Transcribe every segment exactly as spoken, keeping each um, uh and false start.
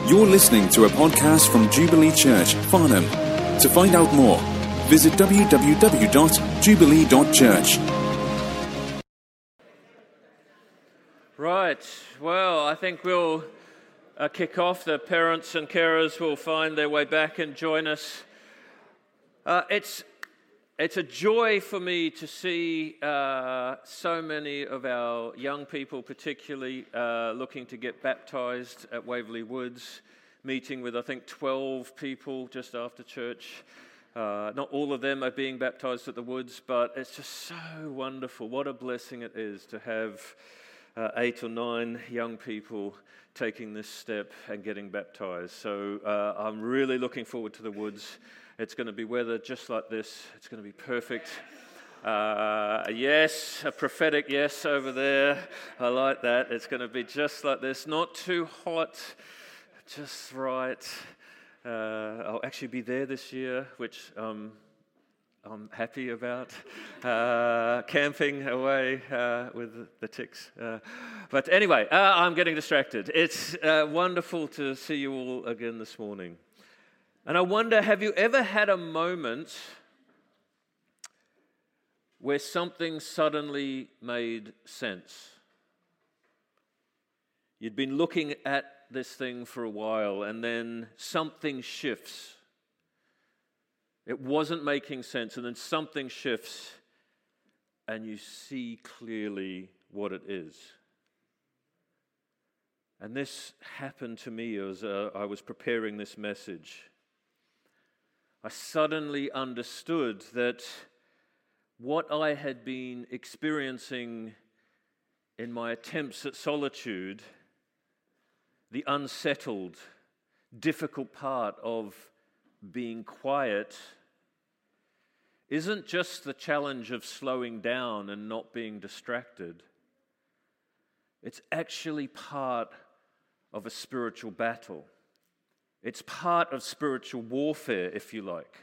You're listening to a podcast from Jubilee Church, Farnham. To find out more, visit w w w dot jubilee dot church. Right, well, I think we'll uh, kick off. The parents and carers will find their way back and join us. Uh, it's it's a joy for me to see uh, so many of our young people, particularly uh, looking to get baptised at Waverley Woods, meeting with, I think, twelve people just after church. Uh, not all of them are being baptised at the Woods, but it's just so wonderful. What a blessing it is to have uh, eight or nine young people taking this step and getting baptised. So uh, I'm really looking forward to the Woods. It's going to be weather just like this. It's going to be perfect. Uh, yes, a prophetic yes over there. I like that. It's going to be just like this. Not too hot, just right. Uh, I'll actually be there this year, which um, I'm happy about. Uh, camping away uh, with the ticks. Uh, but anyway, uh, I'm getting distracted. It's uh, wonderful to see you all again this morning. And I wonder, have you ever had a moment where something suddenly made sense? You'd been looking at this thing for a while, and then something shifts. It wasn't making sense, and then something shifts, and you see clearly what it is. And this happened to me as uh, I was preparing this message. I suddenly understood that what I had been experiencing in my attempts at solitude, the unsettled, difficult part of being quiet, isn't just the challenge of slowing down and not being distracted. It's actually part of a spiritual battle. It's part of spiritual warfare, if you like.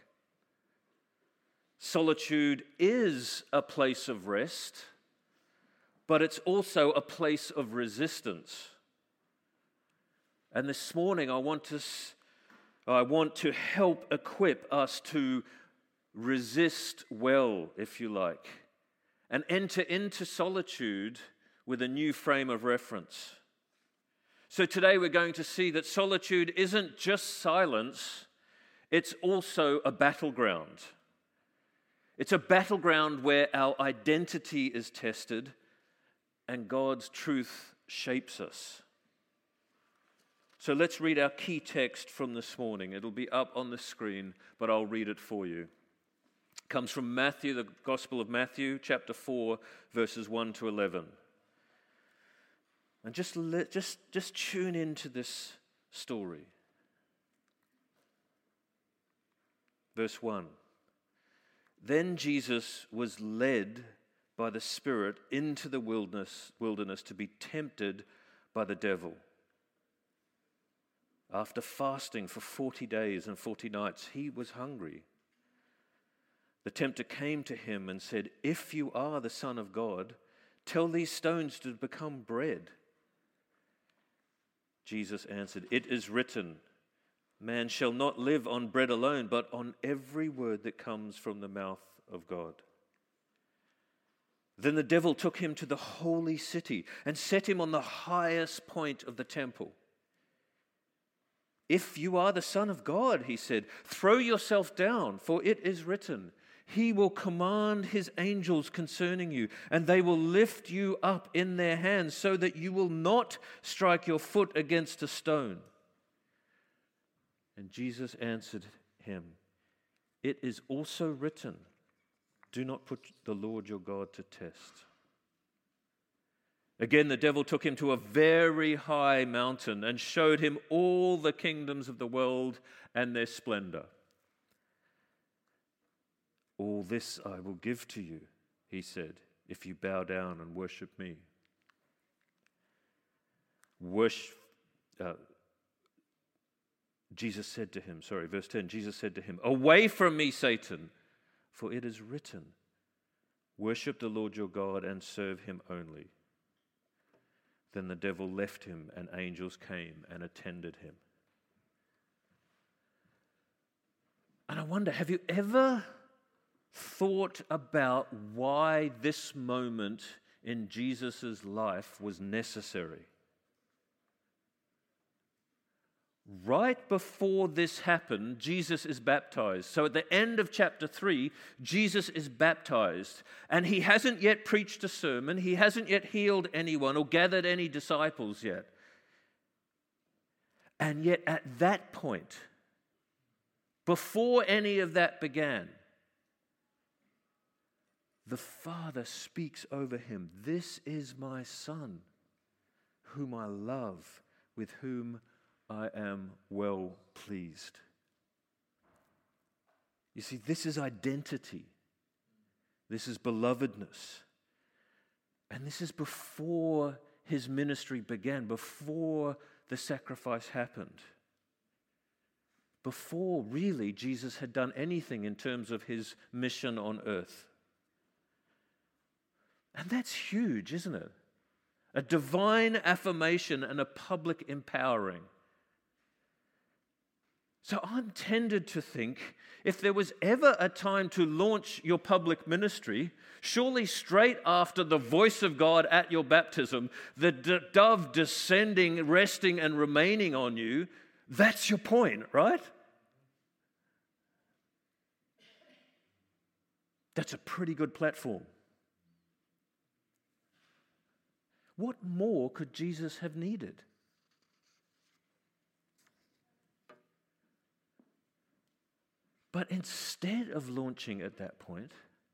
Solitude is a place of rest, but it's also a place of resistance. And this morning, I want to, I want to help equip us to resist well, if you like, and enter into solitude with a new frame of reference. So today we're going to see that solitude isn't just silence, it's also a battleground. It's a battleground where our identity is tested and God's truth shapes us. So let's read our key text from this morning. It'll be up on the screen, but I'll read it for you. It comes from Matthew, the Gospel of Matthew, chapter four, verses one to eleven. And just let, just just tune into this story. Verse one. Then Jesus was led by the Spirit into the wilderness, wilderness to be tempted by the devil. After fasting for forty days and forty nights, he was hungry. The tempter came to him and said, "If you are the Son of God, tell these stones to become bread." Jesus answered, "It is written, man shall not live on bread alone, but on every word that comes from the mouth of God." Then the devil took him to the holy city and set him on the highest point of the temple. "If you are the Son of God," he said, "throw yourself down, for it is written, he will command his angels concerning you, and they will lift you up in their hands so that you will not strike your foot against a stone." And Jesus answered him, "It is also written, do not put the Lord your God to test." Again, the devil took him to a very high mountain and showed him all the kingdoms of the world and their splendor. "All this I will give to you," he said, "if you bow down and worship me." Worship, uh, Jesus said to him, sorry, verse ten, Jesus said to him, "Away from me, Satan, for it is written, worship the Lord your God and serve him only." Then the devil left him, and angels came and attended him. And I wonder, have you ever thought about why this moment in Jesus' life was necessary? Right before this happened, Jesus is baptized. So at the end of chapter three, Jesus is baptized. And he hasn't yet preached a sermon. He hasn't yet healed anyone or gathered any disciples yet. And yet at that point, before any of that began, the Father speaks over him. This is my Son, whom I love, with whom I am well pleased. You see, this is identity. This is belovedness. And this is before his ministry began, before the sacrifice happened. Before, really, Jesus had done anything in terms of his mission on earth. And that's huge, isn't it? A divine affirmation and a public empowering. So I'm tempted to think, if there was ever a time to launch your public ministry, surely straight after the voice of God at your baptism, the d- dove descending, resting, and remaining on you, that's your point, right? That's a pretty good platform. What more could Jesus have needed? But instead of launching at that point,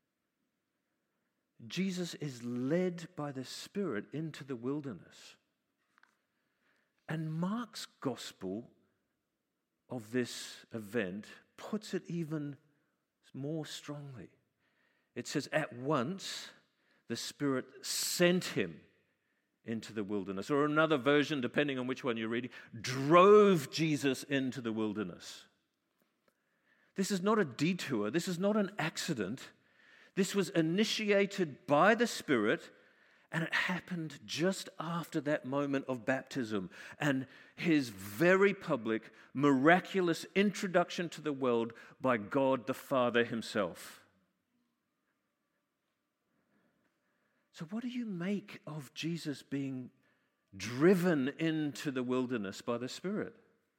Jesus is led by the Spirit into the wilderness. And Mark's gospel of this event puts it even more strongly. It says, at once the Spirit sent him into the wilderness. Or another version, depending on which one you're reading, drove Jesus into the wilderness. This is not a detour. This is not an accident. This was initiated by the Spirit, and it happened just after that moment of baptism and his very public, miraculous introduction to the world by God the Father himself. So what do you make of Jesus being driven into the wilderness by the Spirit?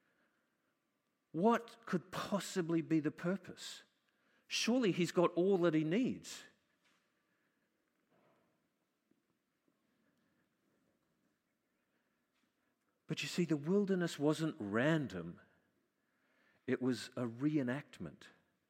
What could possibly be the purpose? Surely he's got all that he needs. But you see, the wilderness wasn't random. It was a reenactment.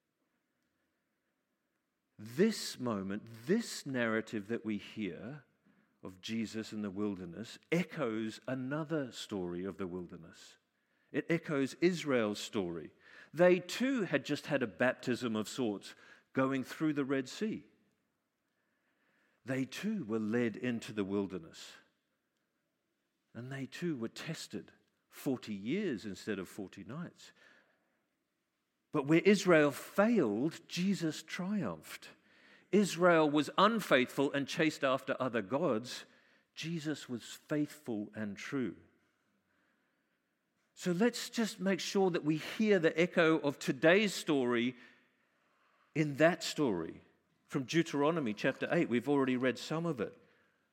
This moment, this narrative that we hear of Jesus in the wilderness echoes another story of the wilderness. It echoes Israel's story. They too had just had a baptism of sorts going through the Red Sea. They too were led into the wilderness. And they too were tested forty years instead of forty nights. But where Israel failed, Jesus triumphed. Israel was unfaithful and chased after other gods. Jesus was faithful and true. So let's just make sure that we hear the echo of today's story in that story. From Deuteronomy chapter eight, we've already read some of it.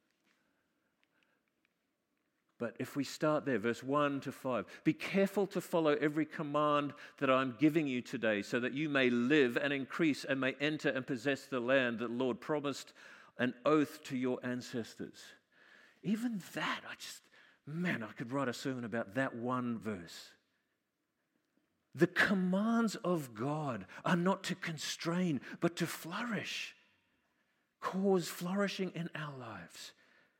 But if we start there, verse one to five, be careful to follow every command that I'm giving you today, so that you may live and increase and may enter and possess the land that the Lord promised an oath to your ancestors. Even that, I just, man, I could write a sermon about that one verse. The commands of God are not to constrain, but to flourish, cause flourishing in our lives.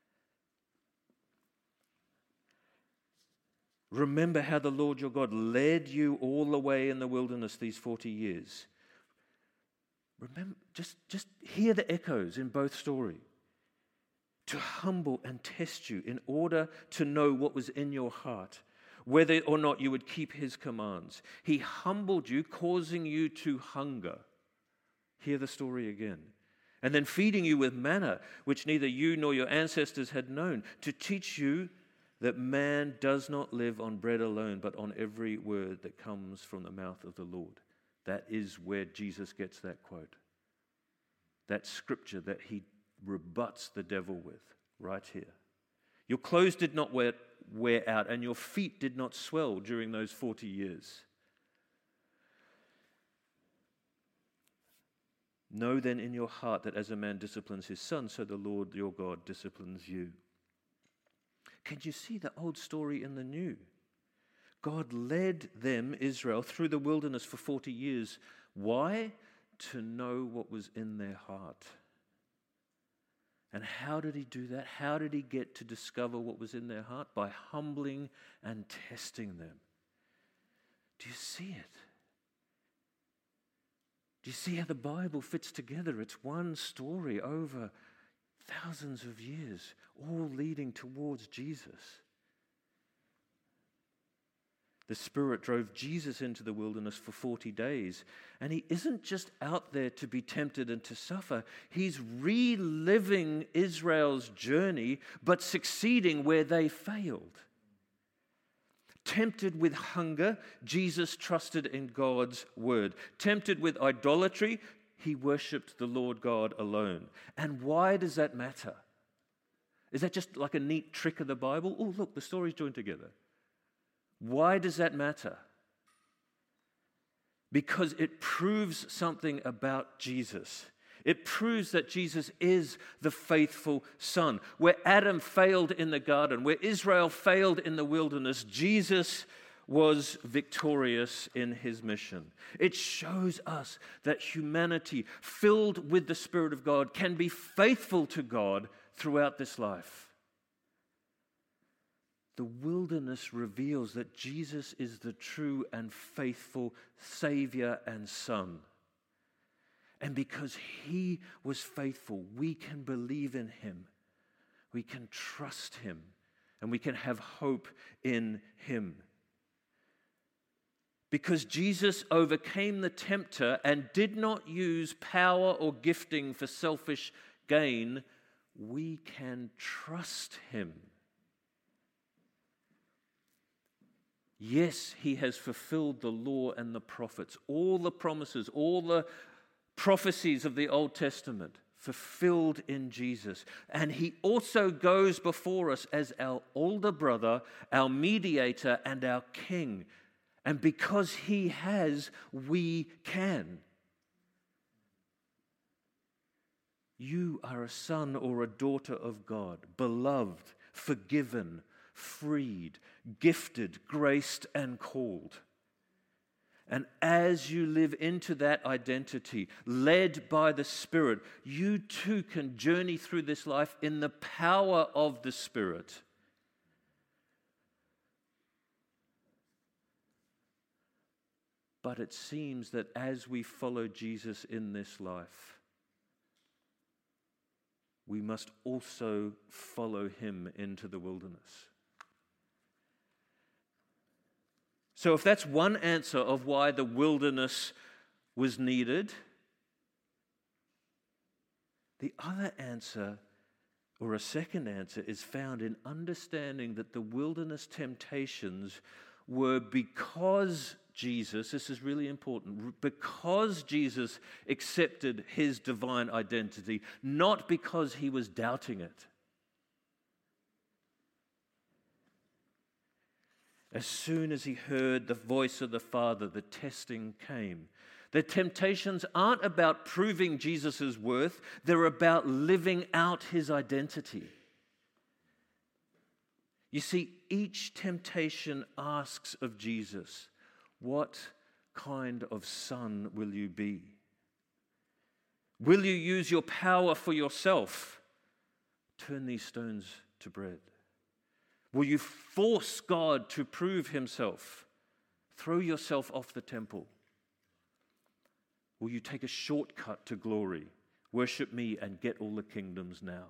Remember how the Lord your God led you all the way in the wilderness these forty years. Remember, just, just hear the echoes in both stories. To humble and test you in order to know what was in your heart, whether or not you would keep his commands. He humbled you, causing you to hunger. Hear the story again. And then feeding you with manna, which neither you nor your ancestors had known, to teach you that man does not live on bread alone, but on every word that comes from the mouth of the Lord. That is where Jesus gets that quote. That scripture that he rebuts the devil with, right here. Your clothes did not wear, wear out, and your feet did not swell during those forty years. Know then in your heart that as a man disciplines his son, so the Lord your God disciplines you. Can you see the old story in the new? God led them, Israel, through the wilderness for forty years. Why? To know what was in their heart. And how did he do that? How did he get to discover what was in their heart? By humbling and testing them. Do you see it? Do you see how the Bible fits together? It's one story over thousands of years, all leading towards Jesus. The Spirit drove Jesus into the wilderness for forty days, and he isn't just out there to be tempted and to suffer. He's reliving Israel's journey, but succeeding where they failed. Tempted with hunger, Jesus trusted in God's word. Tempted with idolatry, he worshipped the Lord God alone. And why does that matter? Is that just like a neat trick of the Bible? Oh, look, the story's joined together. Why does that matter? Because it proves something about Jesus. It proves that Jesus is the faithful Son. Where Adam failed in the garden, where Israel failed in the wilderness, Jesus was victorious in his mission. It shows us that humanity, filled with the Spirit of God, can be faithful to God throughout this life. The wilderness reveals that Jesus is the true and faithful Savior and Son. And because he was faithful, we can believe in him. We can trust him. And we can have hope in him. Because Jesus overcame the tempter and did not use power or gifting for selfish gain, we can trust him. Yes, he has fulfilled the law and the prophets, all the promises, all the prophecies of the Old Testament fulfilled in Jesus. And he also goes before us as our older brother, our mediator, and our king. And because he has, we can. You are a son or a daughter of God, beloved, forgiven, freed, gifted, graced, and called. And as you live into that identity, led by the Spirit, you too can journey through this life in the power of the Spirit. But it seems that as we follow Jesus in this life, we must also follow him into the wilderness. So if that's one answer of why the wilderness was needed, the other answer, or a second answer, is found in understanding that the wilderness temptations were because Jesus, this is really important, because Jesus accepted his divine identity, not because he was doubting it. As soon as he heard the voice of the Father, the testing came. The temptations aren't about proving Jesus' worth, they're about living out his identity. You see, each temptation asks of Jesus, what kind of son will you be? Will you use your power for yourself? Turn these stones to bread. Will you force God to prove himself? Throw yourself off the temple. Will you take a shortcut to glory? Worship me and get all the kingdoms now.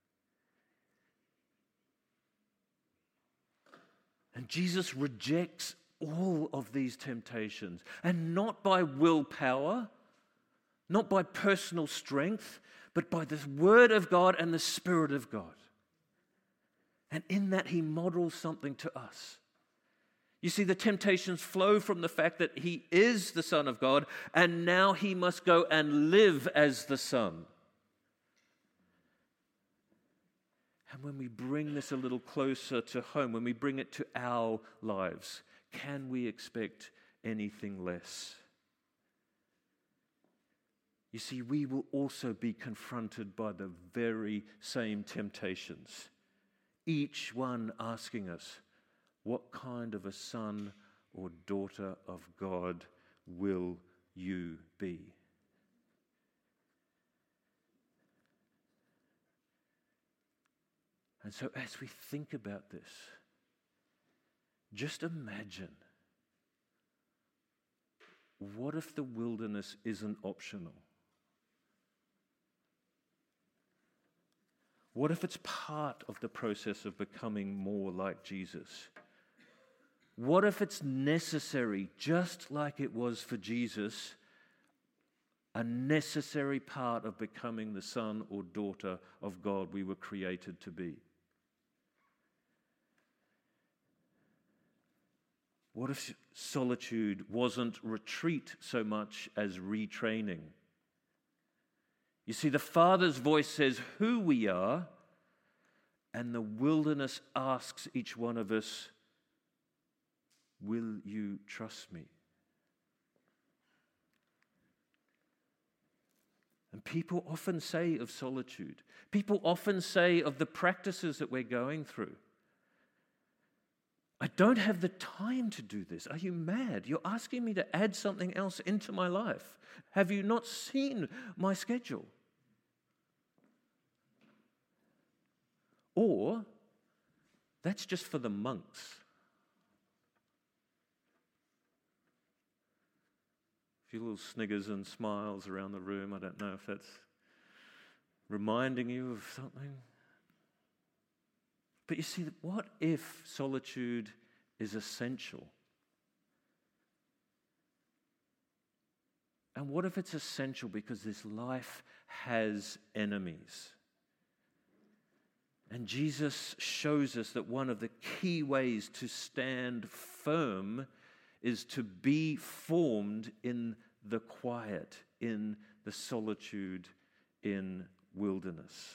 And Jesus rejects all of these temptations, and not by willpower, not by personal strength, but by the Word of God and the Spirit of God. And in that, he models something to us. You see, the temptations flow from the fact that he is the Son of God, and now he must go and live as the Son. And when we bring this a little closer to home, when we bring it to our lives, can we expect anything less? You see, we will also be confronted by the very same temptations, each one asking us, what kind of a son or daughter of God will you be? And so as we think about this, just imagine, what if the wilderness isn't optional? What if it's part of the process of becoming more like Jesus? What if it's necessary, just like it was for Jesus, a necessary part of becoming the son or daughter of God we were created to be? What if solitude wasn't retreat so much as retraining? You see, the Father's voice says who we are, and the wilderness asks each one of us, will you trust me? And people often say of solitude, people often say of the practices that we're going through, I don't have the time to do this. Are you mad? You're asking me to add something else into my life. Have you not seen my schedule? Or, that's just for the monks. A few little sniggers and smiles around the room. I don't know if that's reminding you of something. But you see, what if solitude is essential? And what if it's essential because this life has enemies? And Jesus shows us that one of the key ways to stand firm is to be formed in the quiet, in the solitude, in wilderness.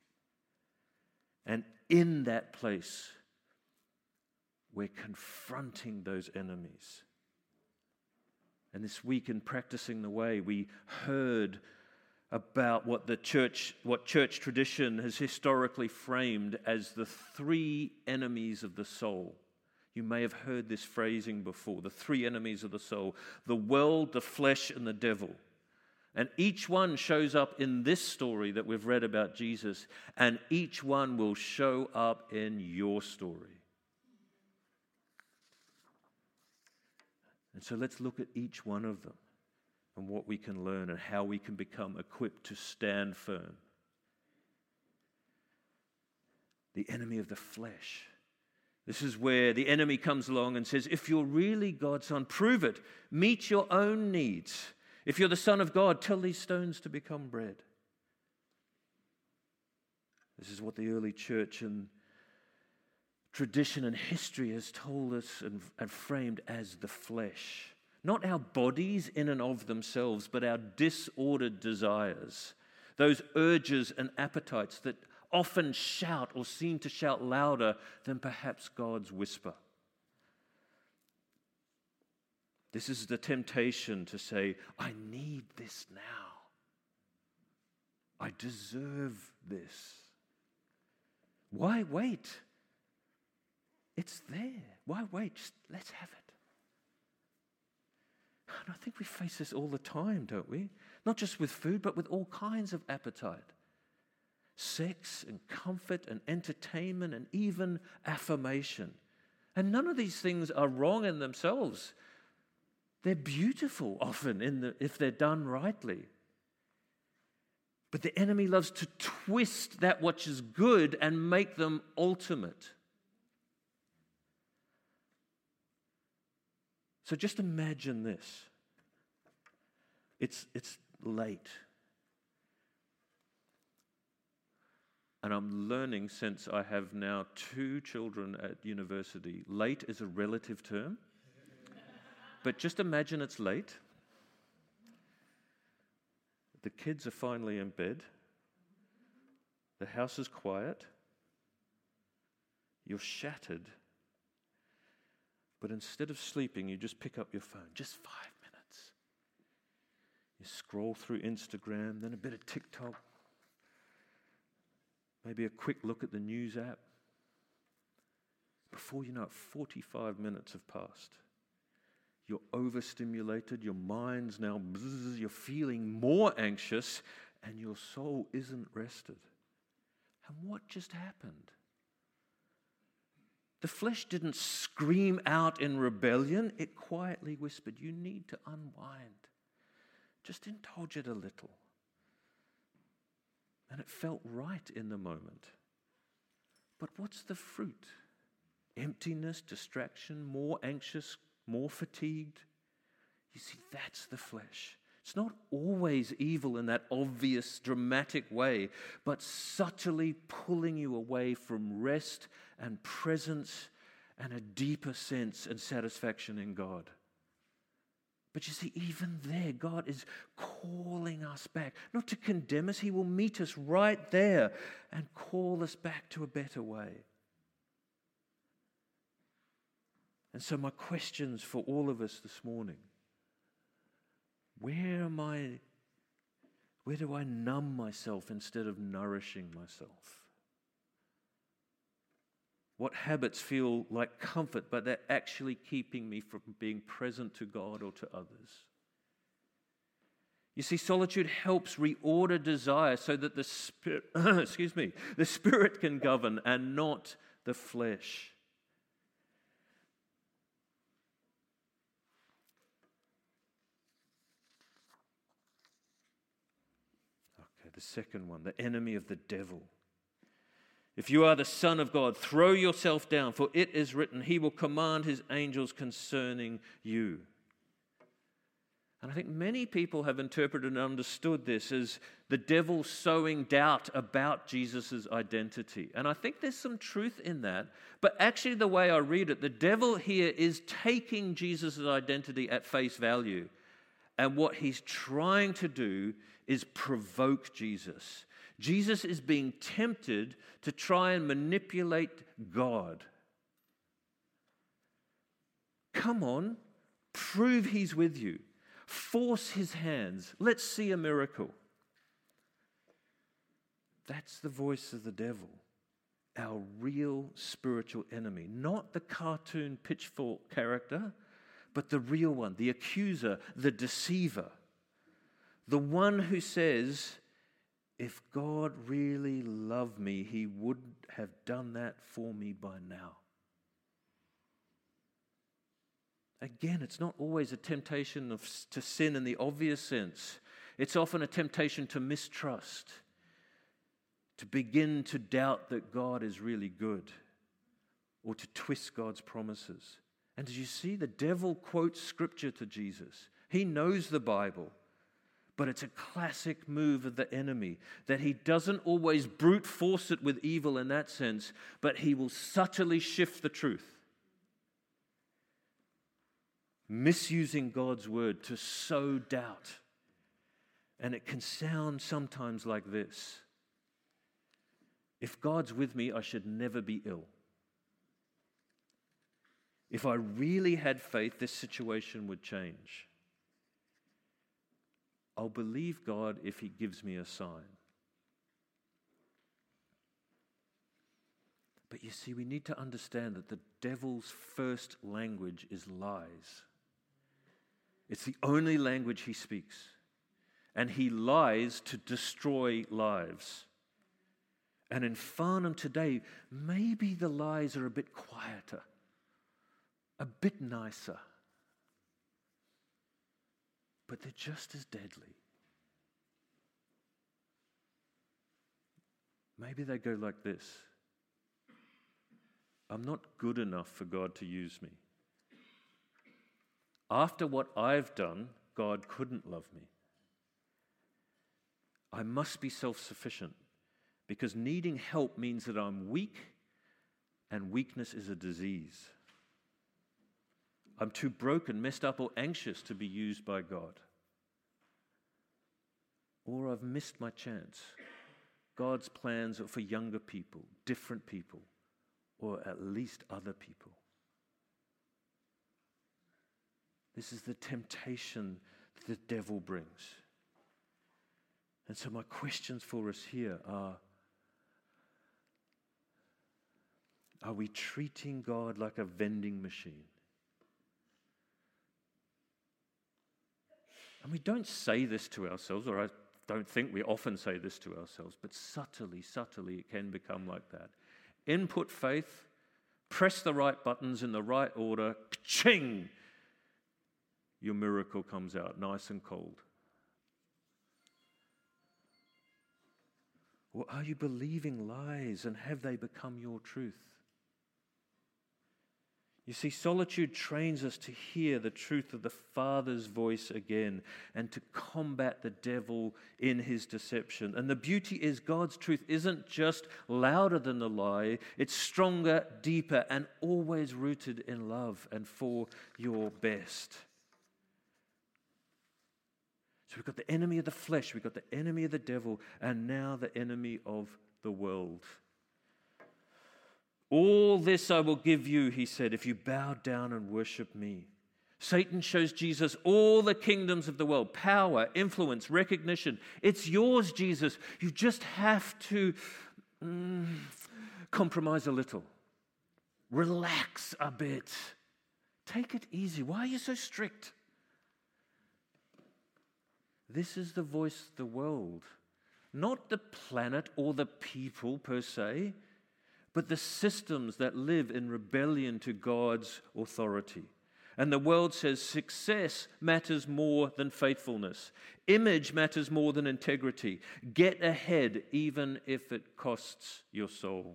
And in that place, we're confronting those enemies. And this week in Practicing the Way, we heard about what the church, what church tradition has historically framed as the three enemies of the soul. You may have heard this phrasing before, the three enemies of the soul: the world, the flesh, and the devil. And each one shows up in this story that we've read about Jesus, and each one will show up in your story. And so let's look at each one of them and what we can learn and how we can become equipped to stand firm. The enemy of the flesh. This is where the enemy comes along and says, if you're really God's son, prove it. Meet your own needs. If you're the Son of God, tell these stones to become bread. This is what the early church and tradition and history has told us and, and framed as the flesh. Not our bodies in and of themselves, but our disordered desires. Those urges and appetites that often shout or seem to shout louder than perhaps God's whisper. This is the temptation to say, I need this now. I deserve this. Why wait? It's there. Why wait? Just let's have it. And I think we face this all the time, don't we? Not just with food, but with all kinds of appetite. Sex and comfort and entertainment and even affirmation. And none of these things are wrong in themselves. They're beautiful often in the, if they're done rightly. But the enemy loves to twist that which is good and make them ultimate. So just imagine this. It's, it's late. And I'm learning, since I have now two children at university, late is a relative term. But just imagine it's late. The kids are finally in bed. The house is quiet. You're shattered. But instead of sleeping, you just pick up your phone. Just five minutes. You scroll through Instagram, then a bit of TikTok. Maybe a quick look at the news app. Before you know it, forty-five minutes have passed. You're overstimulated, your mind's now bzzz, you're feeling more anxious, and your soul isn't rested. And what just happened? The flesh didn't scream out in rebellion, it quietly whispered, you need to unwind. Just indulge it a little. And it felt right in the moment. But what's the fruit? Emptiness, distraction, more anxious, more fatigued. You see, that's the flesh. It's not always evil in that obvious, dramatic way, but subtly pulling you away from rest and presence and a deeper sense and satisfaction in God. But you see, even there, God is calling us back, not to condemn us. He will meet us right there and call us back to a better way. And so my questions for all of us this morning: where am I, where do I numb myself instead of nourishing myself? What habits feel like comfort, but they're actually keeping me from being present to God or to others? You see, solitude helps reorder desire so that the spirit, excuse me, the spirit can govern and not the flesh. Okay, the second one, the enemy of the devil. If you are the Son of God, throw yourself down, for it is written, He will command His angels concerning you. And I think many people have interpreted and understood this as the devil sowing doubt about Jesus' identity. And I think there's some truth in that. But actually, the way I read it, the devil here is taking Jesus' identity at face value. And what he's trying to do is provoke Jesus. Jesus is being tempted to try and manipulate God. Come on, prove He's with you. Force His hands. Let's see a miracle. That's the voice of the devil, our real spiritual enemy. Not the cartoon pitchfork character, but the real one, the accuser, the deceiver. The one who says, if God really loved me, He would have done that for me by now. Again, it's not always a temptation of, to sin in the obvious sense. It's often a temptation to mistrust, to begin to doubt that God is really good, or to twist God's promises. And did you see, the devil quotes scripture to Jesus. He knows the Bible, but it's a classic move of the enemy, that he doesn't always brute force it with evil in that sense, but he will subtly shift the truth, misusing God's word to sow doubt. And it can sound sometimes like this: if God's with me, I should never be ill. If I really had faith, this situation would change. I'll believe God if He gives me a sign. But you see, we need to understand that the devil's first language is lies. It's the only language he speaks. And he lies to destroy lives. And in Farnham today, maybe the lies are a bit quieter, a bit nicer, but they're just as deadly. Maybe they go like this: I'm not good enough for God to use me. After what I've done, God couldn't love me. I must be self-sufficient, because needing help means that I'm weak, and weakness is a disease. I'm too broken, messed up, or anxious to be used by God. Or I've missed my chance. God's plans are for younger people, different people, or at least other people. This is the temptation that the devil brings. And so my questions for us here are, are we treating God like a vending machine? And we don't say this to ourselves, or I don't think we often say this to ourselves, but subtly, subtly it can become like that. Input faith, press the right buttons in the right order, ka-ching! Your miracle comes out nice and cold. Or are you believing lies, and have they become your truth? You see, solitude trains us to hear the truth of the Father's voice again and to combat the devil in his deception. And the beauty is God's truth isn't just louder than the lie, it's stronger, deeper, and always rooted in love and for your best. So we've got the enemy of the flesh, we've got the enemy of the devil, and now the enemy of the world. All this I will give you, he said, if you bow down and worship me. Satan shows Jesus all the kingdoms of the world, power, influence, recognition. It's yours, Jesus. You just have to mm, compromise a little. Relax a bit. Take it easy. Why are you so strict? This is the voice of the world, not the planet or the people per se, but the systems that live in rebellion to God's authority. And the world says success matters more than faithfulness. Image matters more than integrity. Get ahead even if it costs your soul.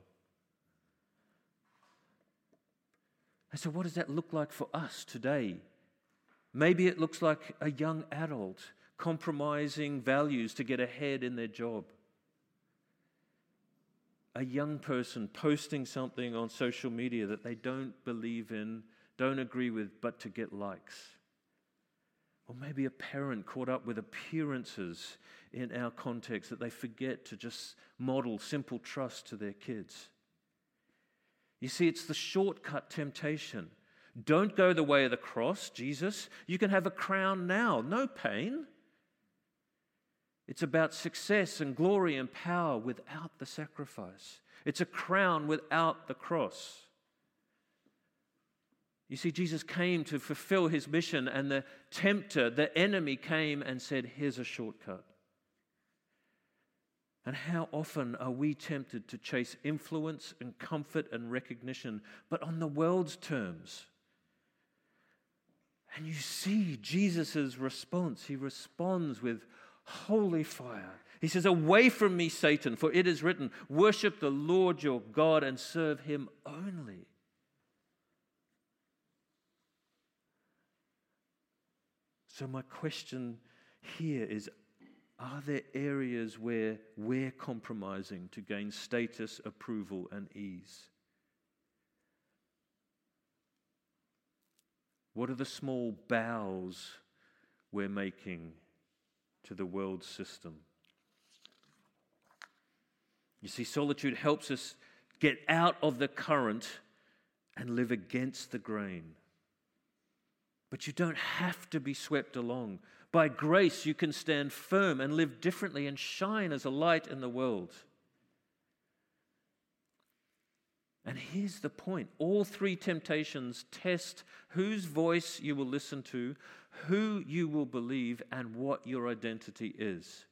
And so what does that look like for us today? Maybe it looks like a young adult compromising values to get ahead in their job. A young person posting something on social media that they don't believe in, don't agree with, but to get likes. Or maybe a parent caught up with appearances in our context that they forget to just model simple trust to their kids. You see, it's the shortcut temptation. Don't go the way of the cross, Jesus. You can have a crown now, no pain. It's about success and glory and power without the sacrifice. It's a crown without the cross. You see, Jesus came to fulfill his mission, and the tempter, the enemy, came and said, here's a shortcut. And how often are we tempted to chase influence and comfort and recognition, but on the world's terms? And you see Jesus' response. He responds with holy fire. He says, away from me, Satan, for it is written, worship the Lord your God and serve him only. So my question here is, are there areas where we're compromising to gain status, approval, and ease? What are the small bows we're making to the world's system? You see, solitude helps us get out of the current and live against the grain. But you don't have to be swept along. By grace, you can stand firm and live differently and shine as a light in the world. And here's the point. All three temptations test whose voice you will listen to, who you will believe, and what your identity is.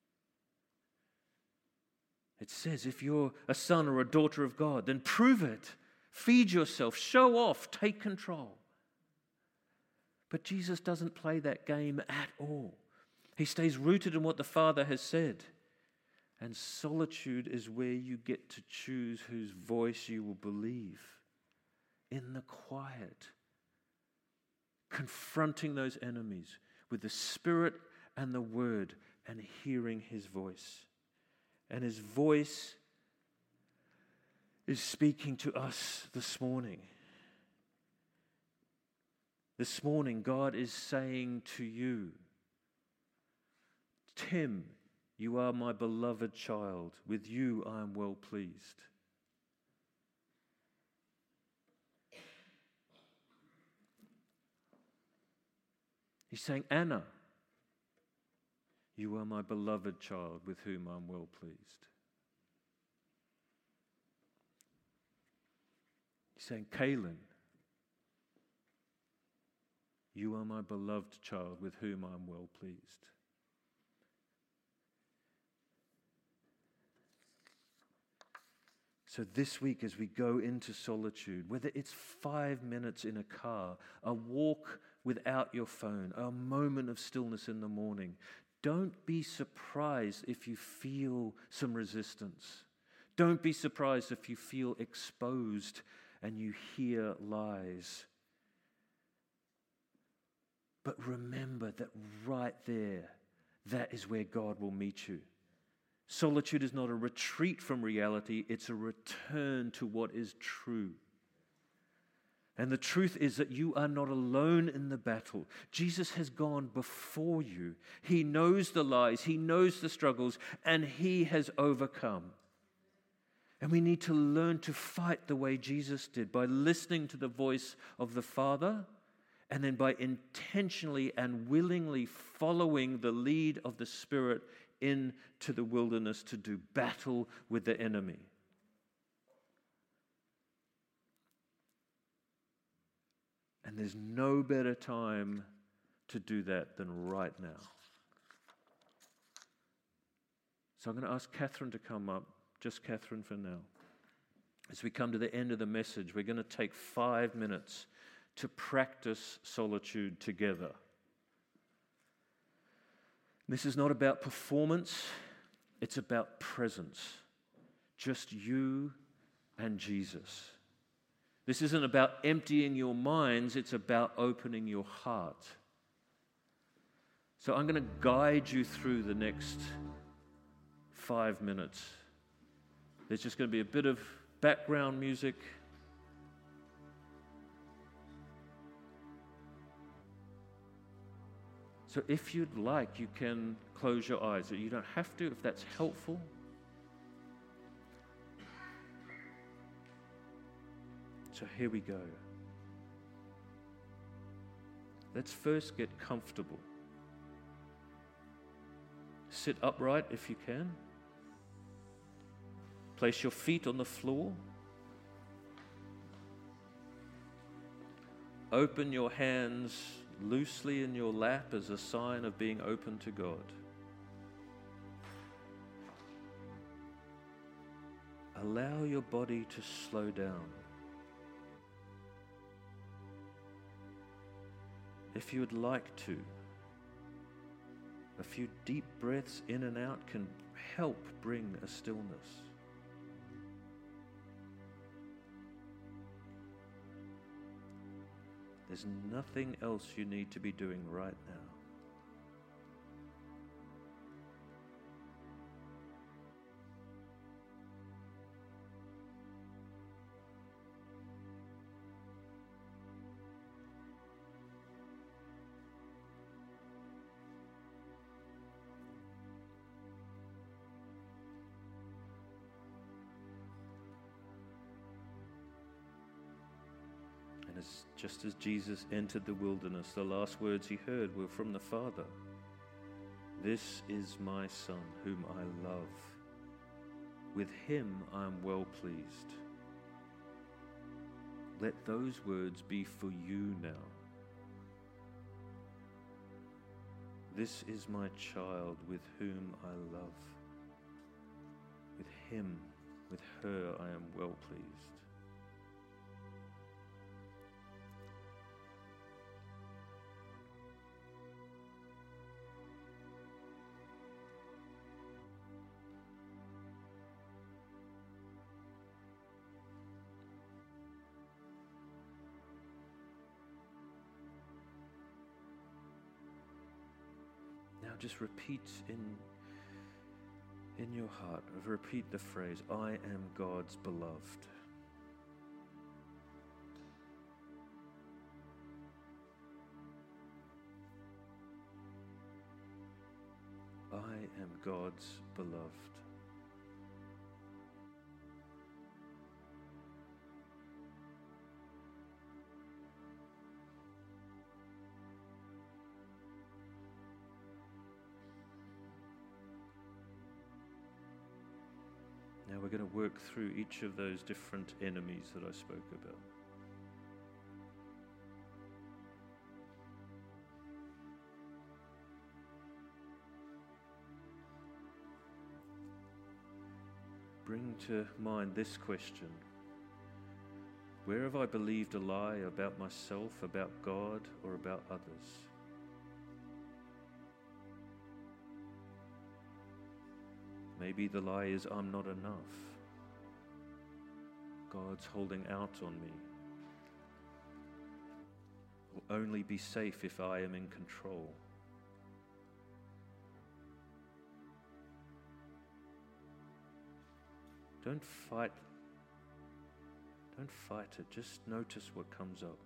It says if you're a son or a daughter of God, then prove it. Feed yourself, show off, take control. But Jesus doesn't play that game at all. He stays rooted in what the Father has said. And solitude is where you get to choose whose voice you will believe. In the quiet, confronting those enemies with the Spirit and the Word and hearing his voice. And his voice is speaking to us this morning. This morning, God is saying to you, Tim, you are my beloved child. With you I am well pleased. He's saying, Anna, you are my beloved child with whom I'm well pleased. He's saying, Kaylin, you are my beloved child with whom I'm well pleased. So this week as we go into solitude, whether it's five minutes in a car, a walk without your phone, a moment of stillness in the morning, don't be surprised if you feel some resistance. Don't be surprised if you feel exposed and you hear lies. But remember that right there, that is where God will meet you. Solitude is not a retreat from reality, it's a return to what is true. And the truth is that you are not alone in the battle. Jesus has gone before you. He knows the lies, he knows the struggles, and he has overcome. And we need to learn to fight the way Jesus did, by listening to the voice of the Father, and then by intentionally and willingly following the lead of the Spirit into the wilderness to do battle with the enemy. And there's no better time to do that than right now. So I'm going to ask Catherine to come up, just Catherine for now. As we come to the end of the message, we're going to take five minutes to practice solitude together. This is not about performance, it's about presence. Just you and Jesus. This isn't about emptying your minds, it's about opening your heart. So I'm going to guide you through the next five minutes. There's just going to be a bit of background music. So if you'd like, you can close your eyes. You don't have to if that's helpful. So here we go. Let's first get comfortable. Sit upright if you can. Place your feet on the floor. Open your hands loosely in your lap as a sign of being open to God. Allow your body to slow down. If you would like to, a few deep breaths in and out can help bring a stillness. There's nothing else you need to be doing right now. As, just as Jesus entered the wilderness, the last words he heard were from the Father. This is my Son, whom I love. With him I am well pleased. Let those words be for you now. This is my child with whom I love. With him, with her I am well pleased. Now just repeat in in your heart, repeat the phrase, I am God's beloved. I am God's beloved. Now we're going to work through each of those different enemies that I spoke about. Bring to mind this question. Where have I believed a lie about myself, about God, or about others? Maybe the lie is I'm not enough. God's holding out on me. Will only be safe if I am in control. Don't fight. Don't fight it. Just notice what comes up.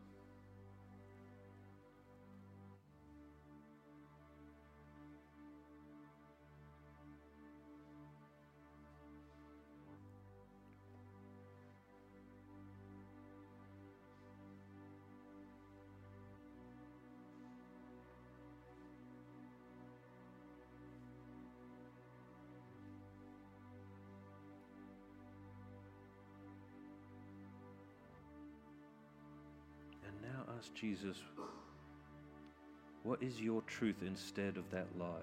Now ask Jesus, what is your truth instead of that lie?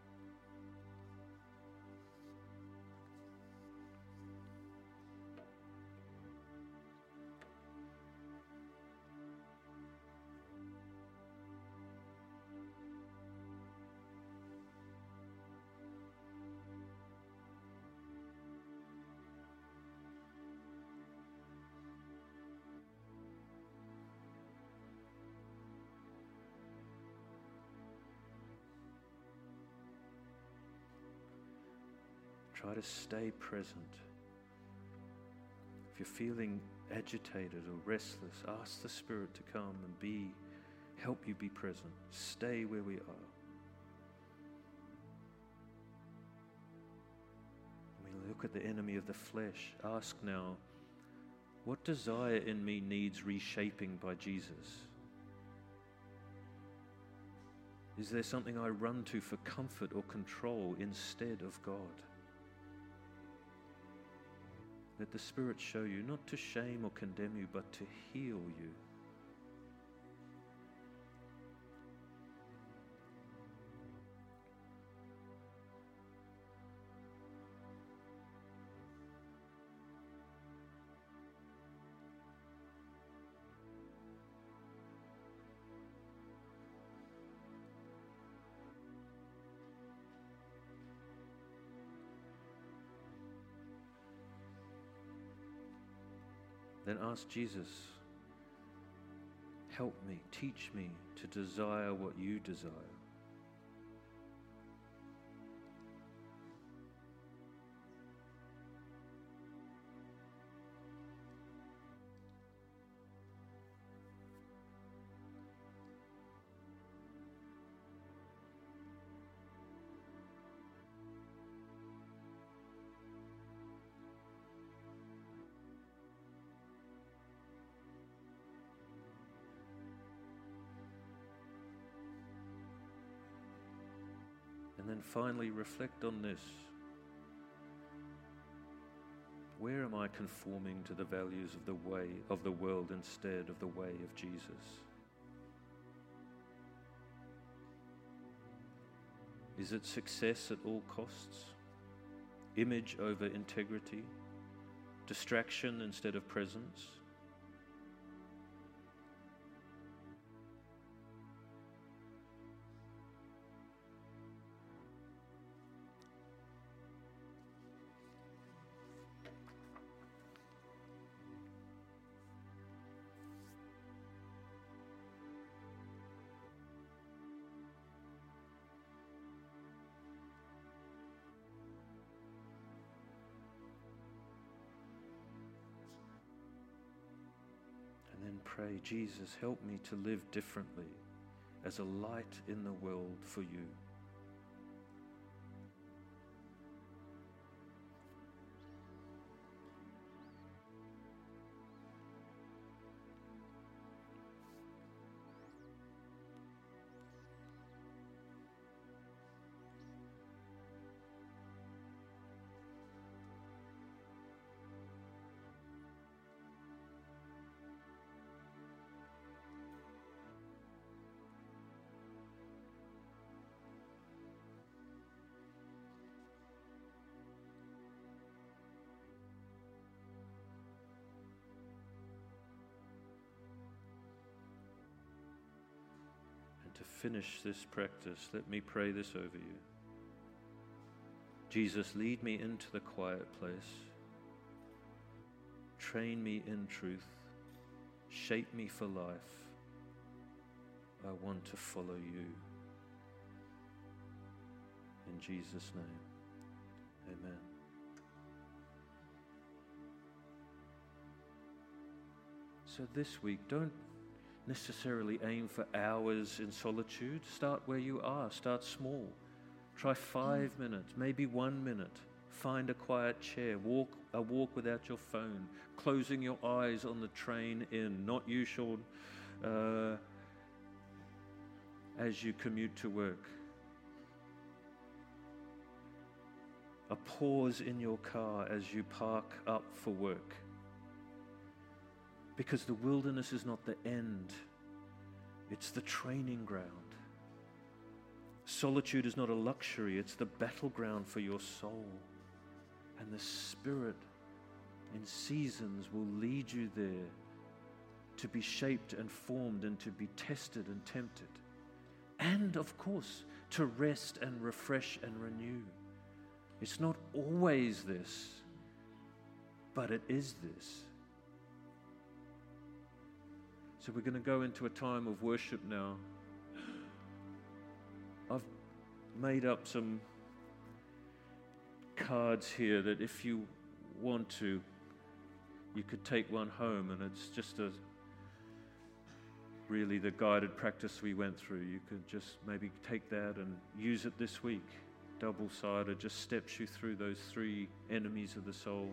Try to stay present. If you're feeling agitated or restless, ask the Spirit to come and be, help you be present. Stay where we are. We look at the enemy of the flesh. Ask now, what desire in me needs reshaping by Jesus? Is there something I run to for comfort or control instead of God? Let the Spirit show you, not to shame or condemn you, but to heal you. Then ask Jesus, help me, teach me to desire what you desire. And then finally reflect on this. Where am I conforming to the values of the way of the world instead of the way of Jesus? Is it success at all costs? Image over integrity? Distraction instead of presence? pray, Jesus, help me to live differently as a light in the world for you. To finish this practice, let me pray this over you. Jesus, lead me into the quiet place. Train me in truth. Shape me for life. I want to follow you. In Jesus' name, amen. So this week, don't necessarily aim for hours in solitude. Start where you are. Start small. Try five minutes, maybe one minute. Find a quiet chair. Walk a walk without your phone. Closing your eyes on the train in. Not you, Sean. Uh, as you commute to work. A pause in your car as you park up for work. Because the wilderness is not the end, it's the training ground. Solitude is not a luxury, it's the battleground for your soul. And the Spirit in seasons will lead you there to be shaped and formed and to be tested and tempted. And of course, to rest and refresh and renew. It's not always this, but it is this. So we're going to go into a time of worship now. I've made up some cards here that if you want to, you could take one home, and it's just a really the guided practice we went through. You could just maybe take that and use it this week. Double-sided, just steps you through those three enemies of the soul.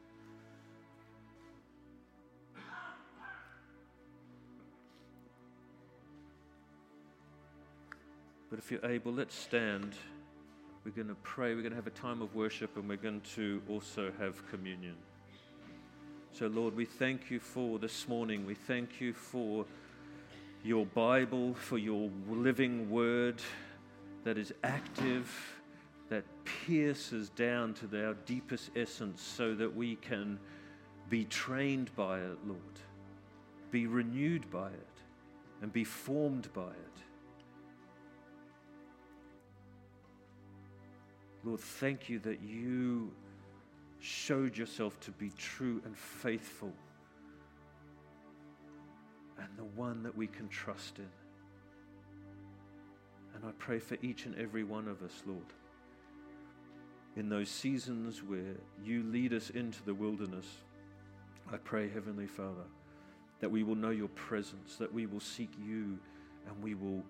But if you're able, let's stand. We're going to pray. We're going to have a time of worship, and we're going to also have communion. So, Lord, we thank you for this morning. We thank you for your Bible, for your living word that is active, that pierces down to our deepest essence so that we can be trained by it, Lord, be renewed by it, and be formed by it. Lord, thank you that you showed yourself to be true and faithful and the one that we can trust in. And I pray for each and every one of us, Lord, in those seasons where you lead us into the wilderness. I pray, Heavenly Father, that we will know your presence, that we will seek you, and we will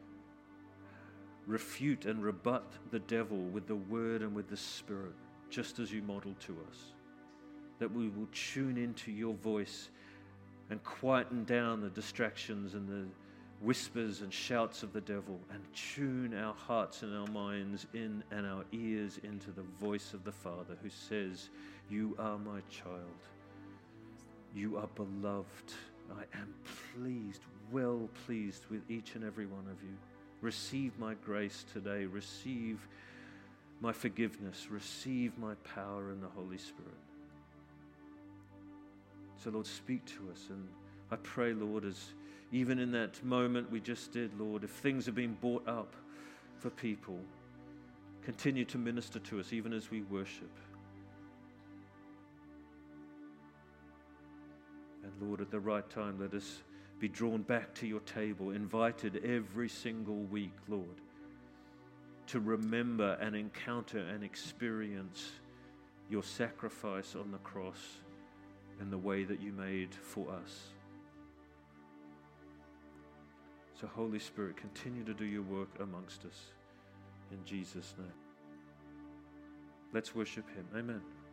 refute and rebut the devil with the word and with the Spirit, just as you modeled to us. That we will tune into your voice and quieten down the distractions and the whispers and shouts of the devil, and tune our hearts and our minds in and our ears into the voice of the Father who says, you are my child. You are beloved. I am pleased, well pleased with each and every one of you. Receive my grace today. Receive my forgiveness. Receive my power in the Holy Spirit. So, Lord, speak to us. And I pray, Lord, as even in that moment we just did, Lord, if things have been brought up for people, continue to minister to us even as we worship. And, Lord, at the right time, let us be drawn back to your table, invited every single week, Lord, to remember and encounter and experience your sacrifice on the cross in the way that you made for us. So Holy Spirit, continue to do your work amongst us. In Jesus' name. Let's worship him. Amen.